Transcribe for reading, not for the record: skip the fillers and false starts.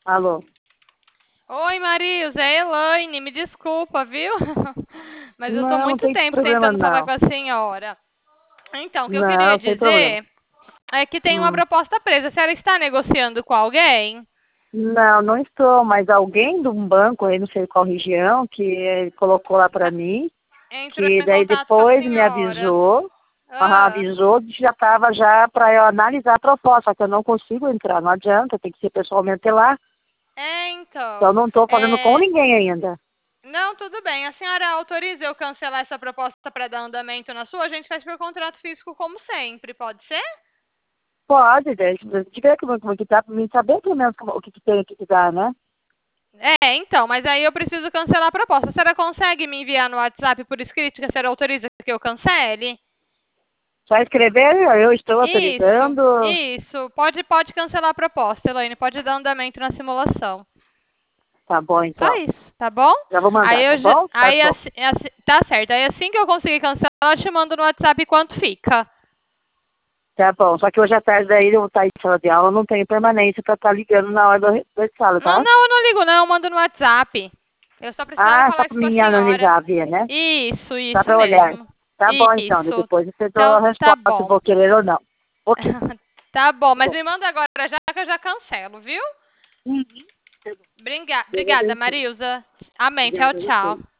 Alô? Oi, Marilza, é Elaine, me desculpa, viu? Mas eu estou Não, não muito tem tempo problema tentando falar não. com a senhora. Então, o que eu queria Não, sem problema. dizer é que tem uma Hum. proposta presa. A senhora está negociando com alguém? Não, não estou, mas alguém de um banco aí, não sei qual região, que colocou lá para Ah, mim, entrou que em daí contato com a depois me senhora. avisou, Ah, avisou que já estava já para eu analisar a proposta, só que eu não consigo entrar, não adianta, tem que ser pessoalmente lá. Então eu então. não estou fazendo com ninguém ainda. Não, tudo bem. A senhora autoriza eu cancelar essa proposta para dar andamento na sua? A gente faz por contrato físico como sempre, pode ser? Pode, daí, se tiver como que tá, para mim saber pelo menos o que, que tem, o que, que dá, né? Então, mas aí eu preciso cancelar a proposta. A senhora consegue me enviar no WhatsApp por escrito que a senhora autoriza que eu cancele? Só escrever, eu estou Isso, autorizando. isso. Pode cancelar a proposta, Elaine. Pode dar andamento na simulação. Tá bom, Só então. isso, tá bom? Já vou Aí mandar, tá eu já, bom? Tá aí bom. tá certo. Aí assim que eu conseguir cancelar, eu te mando no WhatsApp quanto fica. Tá bom. Só que hoje à tarde daí eu vou estar em sala de aula, não tenho permanência para estar ligando na hora da sala, Não, tá? não, eu não ligo não, eu mando no WhatsApp. Eu só precisava Ah, só falar para isso com a mim senhora. analisar, ver, né? Só Isso para olhar. mesmo. Tá bom, então. Isso. Depois você dá a Então, tá resposta se bom. vou querer ou não. Ok. Tá bom, Tá mas bom. me manda agora já que eu já cancelo, viu? Uhum. Tá bom. Deus Obrigada, abençoe. Marilza. Amém. Tchau, Obrigada a tchau. você.